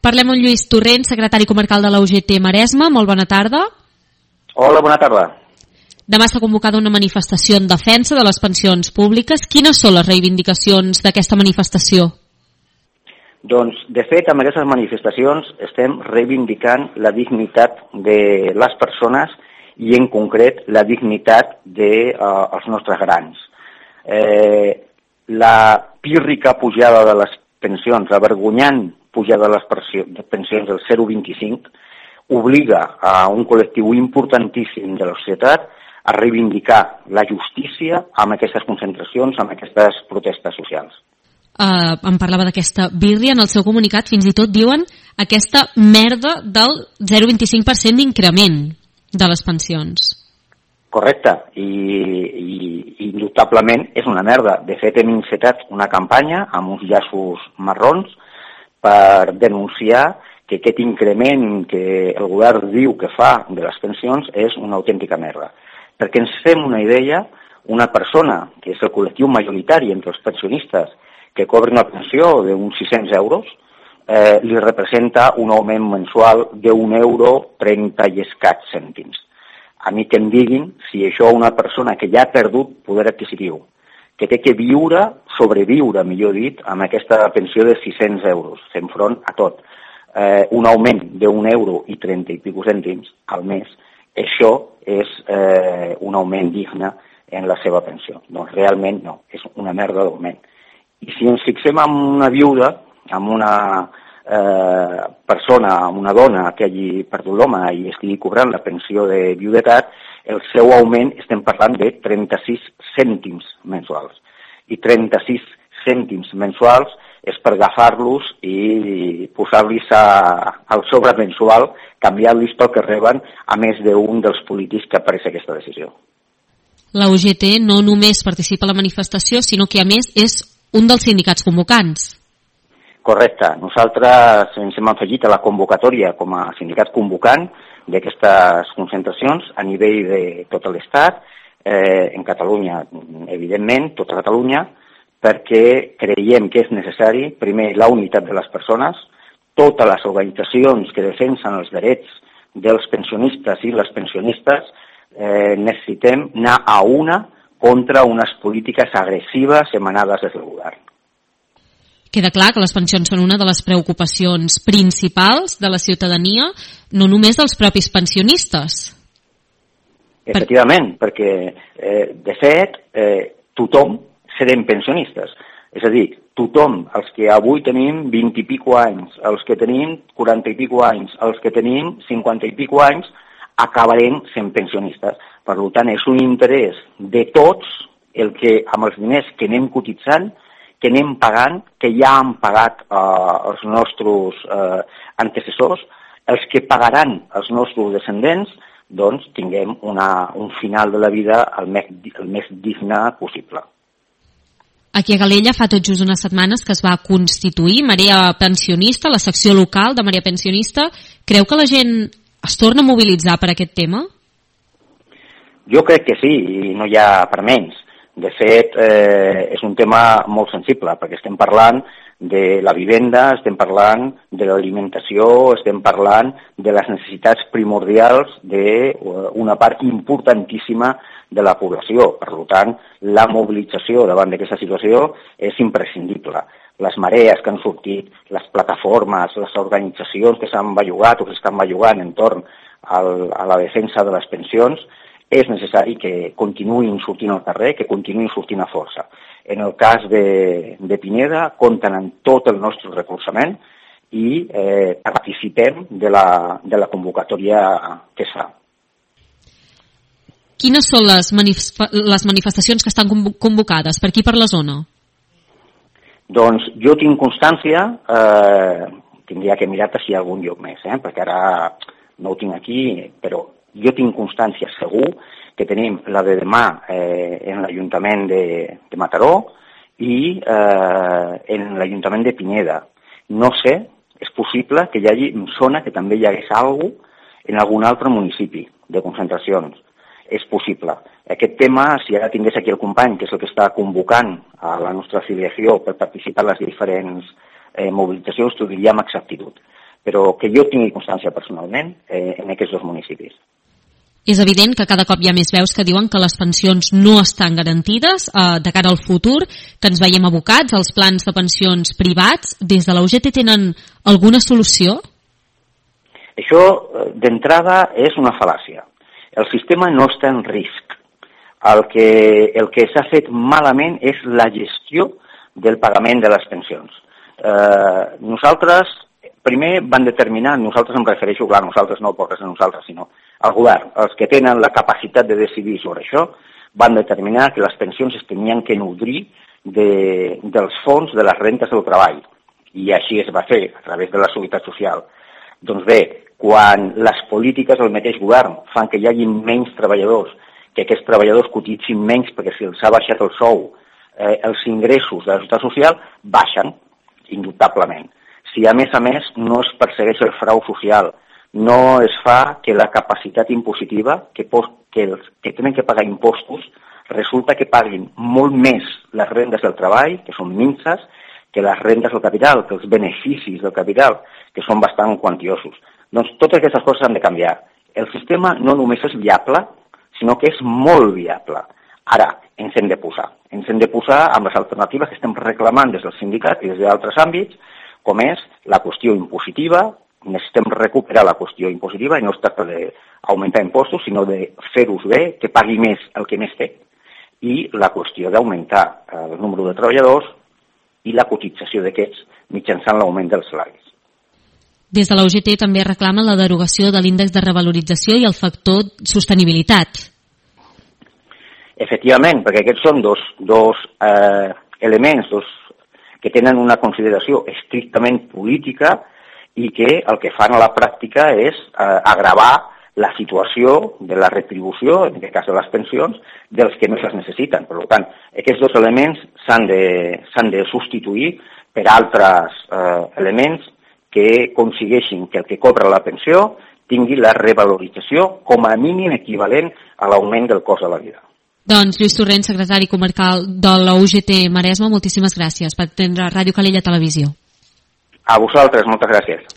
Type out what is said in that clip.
Parlem amb Lluís Torrent, secretari comarcal de la UGT Maresme. Molt bona tarda. Hola, bona tarda. Demà s'ha convocada una manifestació en defensa de les pensions públiques. Quines són les reivindicacions d'aquesta manifestació? Doncs, de fet, amb aquestes manifestacions estem reivindicant la dignitat de les persones i, en concret, la dignitat dels nostres grans. La pírrica pujada de les pensions, la vergonyant pujada de les pensions del 0,25, obliga a un col·lectiu importantíssim de la societat a reivindicar la justícia amb aquestes concentracions, amb aquestes protestes socials. Em parlava d'aquesta birria, en el seu comunicat fins i tot diuen aquesta merda del 0,25% d'increment de les pensions. Correcte, i indubtablement és una merda. De fet, hem encetat una campanya amb uns llaços marrons per denunciar que aquest increment que el govern diu que fa de les pensions és una autèntica merda. Perquè ens fem una idea, una persona, que és el col·lectiu majoritari entre els pensionistes, que cobra una pensió d'uns 600 euros, li representa un augment mensual d'1,30 i escaig cèntims. A mi que em diguin si això una persona que ja ha perdut poder adquisitiu, que té que viure, sobreviure, millor dit, amb aquesta pensió de 600 euros, fent front a tot, un augment d'1,30 i pico cèntims al mes, això és un augment digne en la seva pensió. Doncs realment no, és una merda d'augment. I si ens fixem en una viuda, en una persona, en una dona que hagi perdut l'home i estigui cobrant la pensió de viudetat, el seu augment estem parlant de 36 cèntims mensuals. I 36 cèntims mensuals és per agafar-los i posar-los al sobre mensual, canviar-los pel que reben, a més d'un dels polítics que apareix aquesta decisió. La UGT no només participa a la manifestació, sinó que a més és un dels sindicats convocants. Correcte. Nosaltres ens hem afegit a la convocatòria com a sindicat convocant d'aquestes concentracions a nivell de tot l'Estat, en Catalunya, evidentment, tota Catalunya, perquè creiem que és necessari, primer, la unitat de les persones, totes les organitzacions que defensen els drets dels pensionistes i les pensionistes, necessitem anar a una contra unes polítiques agressives emanades des del govern. Queda clar que les pensions són una de les preocupacions principals de la ciutadania, no només dels propis pensionistes. Efectivament, perquè, de fet, tothom serem pensionistes. És a dir, tothom, els que avui tenim 20 i pico anys, els que tenim 40 i pico anys, els que tenim 50 i pico anys, acabarem sent pensionistes. Per tant, és un interès de tots el que amb els diners que anem cotitzant, que anem pagant, que ja han pagat els nostres antecessors, els que pagaran els nostres descendents, doncs tinguem un final de la vida el més digne possible. Aquí a Calella fa tot just unes setmanes que es va constituir Marea Pensionista, la secció local de Marea Pensionista. Creu que la gent es torna a mobilitzar per aquest tema? Jo crec que sí, i no hi ha per menys. De fet, és un tema molt sensible, perquè estem parlant de la vivenda, estem parlant de l'alimentació, estem parlant de les necessitats primordials d'una part importantíssima de la població. Per tant, la mobilització davant d'aquesta situació és imprescindible. Les marees que han sortit, les plataformes, les organitzacions que s'han bellugat o que s'estan bellugant entorn a la defensa de les pensions, és necessari que continuïn sortint al carrer, que continuïn sortint a força. En el cas de Pineda, compten amb tot el nostre recolzament i participem de la convocatòria que es fa. Quines són les manifestacions que estan convocades? Per aquí, per la zona? Doncs jo tinc constància, tindria que mirar si hi ha algun lloc més, perquè ara no ho tinc aquí, però jo tinc constància segur que tenim la de demà en l'Ajuntament de Mataró i en l'Ajuntament de Pineda. No sé, és possible que hi hagi, em sona que també hi hagués alguna cosa en algun altre municipi de concentracions. És possible. Aquest tema, si ara tingués aquí el company, que és el que està convocant a la nostra afiliació per participar en les diferents mobilitzacions, t'ho diria amb exactitud. però que jo tingui constància personalment en aquests dos municipis. És evident que cada cop hi ha més veus que diuen que les pensions no estan garantides de cara al futur, que ens veiem abocats als plans de pensions privats. Des de la UGT tenen alguna solució? Això, d'entrada, és una fal·làcia. El sistema no està en risc. El que s'ha fet malament és la gestió del pagament de les pensions. Nosaltres, primer van determinar, nosaltres em refereixo, clar, nosaltres no portes a nosaltres, sinó al govern, els que tenen la capacitat de decidir sobre això, van determinar que les pensions es tenien que nodrir dels fons de les rentes del treball. I així es va fer, a través de la Seguretat Social. Doncs bé, quan les polítiques del mateix govern fan que hi hagi menys treballadors, que aquests treballadors cotitzin menys perquè se'ls ha baixat el sou, els ingressos de la Seguretat Social baixen, indubtablement. Si a més no es persegueix el frau social, no es fa que la capacitat impositiva, que tenen que pagar impostos, resulta que paguin molt més les rendes del treball, que són minses, que les rendes del capital, que els beneficis del capital, que són bastant quantiosos. Doncs totes aquestes coses han de canviar. El sistema no només és viable, sinó que és molt viable. Ara, ens hem de posar. Ens hem de posar amb les alternatives que estem reclamant des del sindicat i des d'altres àmbits, com és la qüestió impositiva. Necessitem recuperar la qüestió impositiva i no es tracta d'augmentar impostos, sinó de fer-los bé, que pagui més el que més té, i la qüestió d'augmentar el número de treballadors i la cotització d'aquests mitjançant l'augment dels salaris. Des de la UGT també reclamen la derogació de l'índex de revalorització i el factor sostenibilitat. Efectivament, perquè aquests són dos elements que tenen una consideració estrictament política i que el que fan a la pràctica és agravar la situació de la retribució, en aquest cas de les pensions, dels que més les necessiten. Per tant, aquests dos elements s'han de substituir per altres elements que aconsegueixin que el que cobra la pensió tingui la revalorització com a mínim equivalent a l'augment del cost de la vida. Doncs Lluís Torrent, secretari comarcal de la UGT Maresme, moltíssimes gràcies per atendre Ràdio Calella Televisió. A vosaltres, moltes gràcies.